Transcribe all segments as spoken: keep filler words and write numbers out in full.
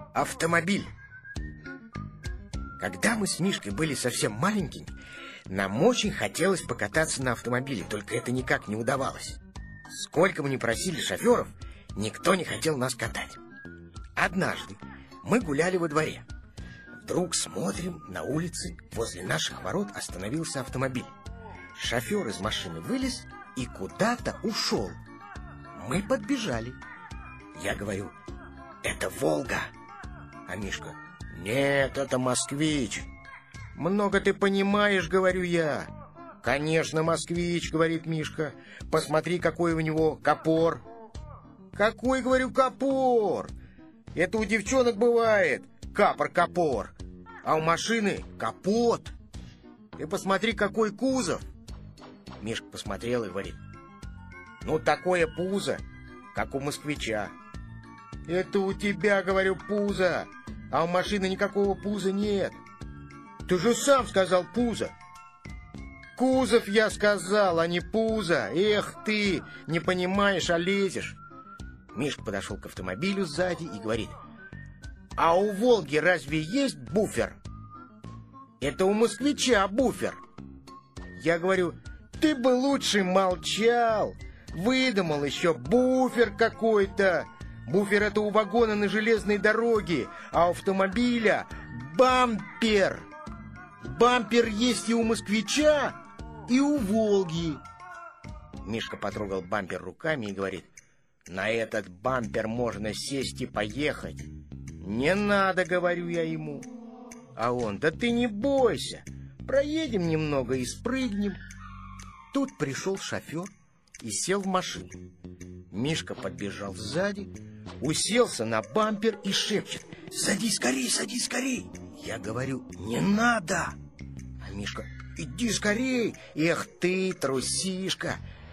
Автомобиль. Когда мы с Мишкой были совсем маленькими, нам очень хотелось покататься на автомобиле, только это никак не удавалось. Сколько мы ни просили шоферов, никто не хотел нас катать. Однажды мы гуляли во дворе. Вдруг смотрим, на улице возле наших ворот остановился автомобиль. Шофер из машины вылез и куда-то ушел. Мы подбежали. Я говорю: это Волга. А Мишка: нет, это Москвич. Много ты понимаешь, говорю я. Конечно, Москвич, говорит Мишка. Посмотри, какой у него капор. Какой, говорю, капор? Это у девчонок бывает капор-капор, а у машины капот. Ты посмотри, какой кузов. Мишка посмотрел и говорит: ну, такое пузо, как у москвича. Это у тебя, говорю, пузо, а у машины никакого пуза нет. Ты же сам сказал пузо. Кузов я сказал, а не пузо. Эх ты, не понимаешь, а лезешь. Мишка подошел к автомобилю сзади и говорит: а у Волги разве есть буфер? Это у москвича буфер. Я говорю: ты бы лучше молчал. Выдумал еще буфер какой-то. Буфер — это у вагона на железной дороге, а у автомобиля бампер. Бампер есть и у москвича, и у Волги. Мишка потрогал бампер руками и говорит: на этот бампер можно сесть и поехать. Не надо, говорю я ему. А он: да ты не бойся, проедем немного и спрыгнем. Тут пришел шофер и сел в машину. Мишка подбежал сзади, уселся на бампер и шепчет: садись скорей, садись скорей. Я говорю: не надо. А Мишка: иди скорей. Эх ты, трусишка.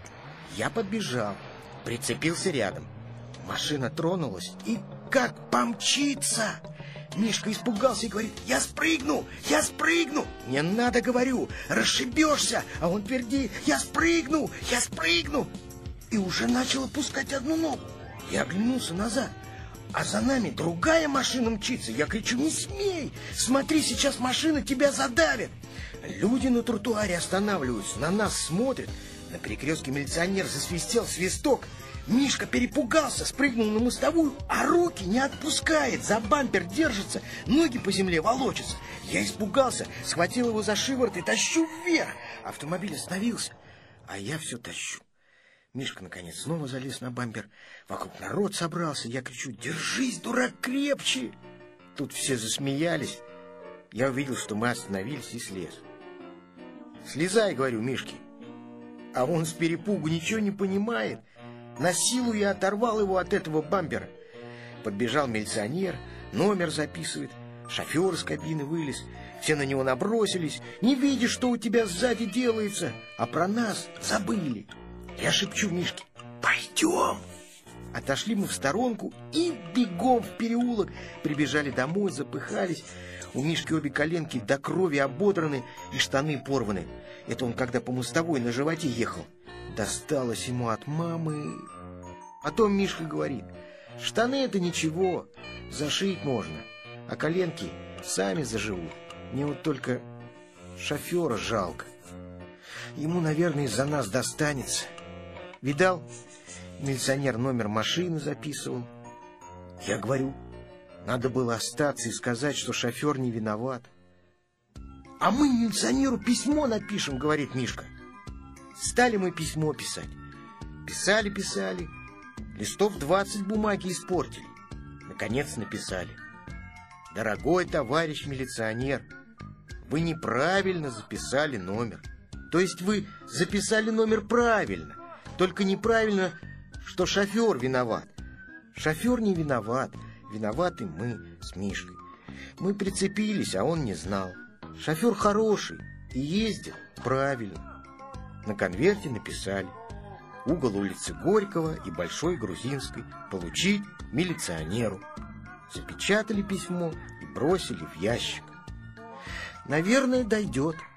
Я подбежал, прицепился рядом. Машина тронулась и как помчится. Мишка испугался и говорит: я спрыгну, я спрыгну. Не надо, говорю, расшибешься. А он твердит: я спрыгну, я спрыгну. И уже начал опускать одну ногу. Я оглянулся назад, а за нами другая машина мчится. Я кричу: не смей, смотри, сейчас машина тебя задавит. Люди на тротуаре останавливаются, на нас смотрят. На перекрестке милиционер засвистел свисток. Мишка перепугался, спрыгнул на мостовую, а руки не отпускает, за бампер держится, ноги по земле волочатся. Я испугался, схватил его за шиворот и тащу вверх. Автомобиль остановился, а я все тащу. Мишка, наконец, снова залез на бампер. Вокруг народ собрался. Я кричу: держись, дурак, крепче. Тут все засмеялись. Я увидел, что мы остановились, и слез. Слезай, говорю Мишке. А он с перепугу ничего не понимает. На силу я оторвал его от этого бампера. Подбежал милиционер, номер записывает. Шофер из кабины вылез. Все на него набросились. Не видишь, что у тебя сзади делается. А про нас забыли. Я шепчу Мишке: пойдем. Отошли мы в сторонку и бегом в переулок. Прибежали домой, запыхались. У Мишки обе коленки до крови ободраны и штаны порваны. Это он когда по мостовой на животе ехал. Досталось ему от мамы. Потом Мишка говорит: штаны — это ничего, зашить можно, а коленки сами заживут. Мне вот только шофера жалко. Ему, наверное, из-за нас достанется. Видал, милиционер номер машины записывал. Я говорю: надо было остаться и сказать, что шофер не виноват. А мы милиционеру письмо напишем, говорит Мишка. Стали мы письмо писать. Писали, писали. Листов двадцать бумаги испортили. Наконец написали: дорогой товарищ милиционер, вы неправильно записали номер. То есть вы записали номер правильно, только неправильно, что шофер виноват. Шофер не виноват, виноваты мы с Мишкой. Мы прицепились, а он не знал. Шофер хороший и ездит правильно. На конверте написали: угол улицы Горького и Большой Грузинской, получить милиционеру. Запечатали письмо и бросили в ящик. Наверное, дойдет.